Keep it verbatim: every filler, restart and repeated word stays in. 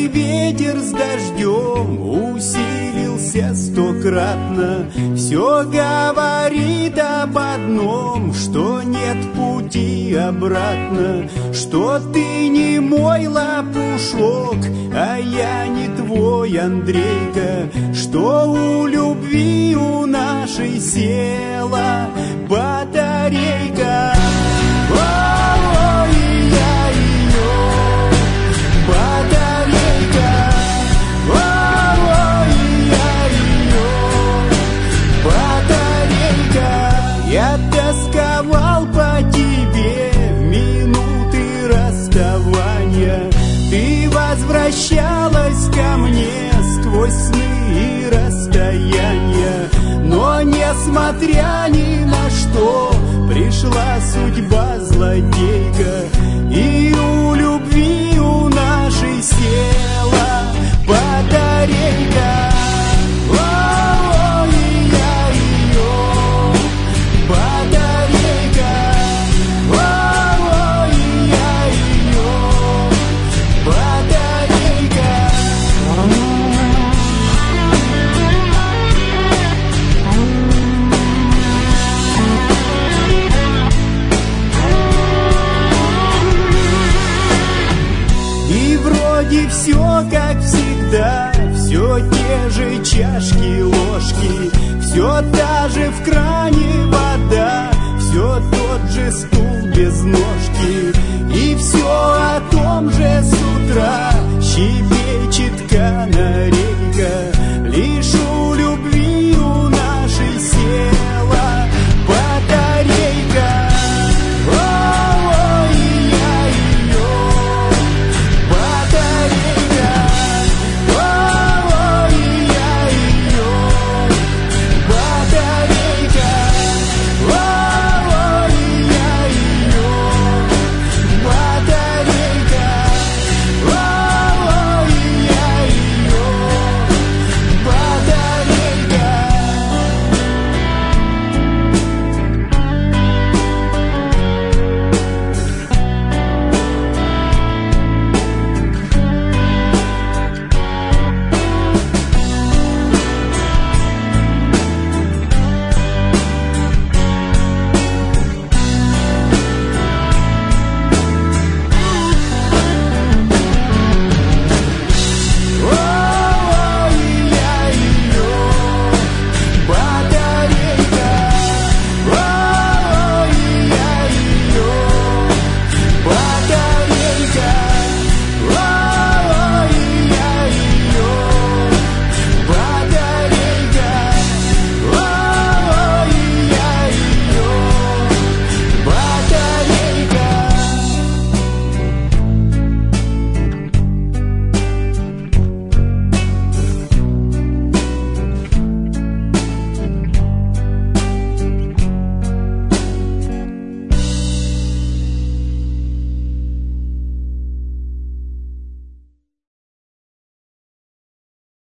и ветер с дождем усилился стократно. Все говорит об одном, что нет пути обратно, что ты не мой лопушок, а я не твой Андрейка, что у любви у нашей села батарейка. Я тосковал по тебе в минуты расставания. Ты возвращалась ко мне сквозь сны и расстояния. Но несмотря ни на что, пришла судьба злодейка, и у любви у нашей села батарейка. И все как всегда, все те же чашки, ложки, все та же в кране вода, все тот же стул без ножки, и все о том же с утра щебечет канарейка.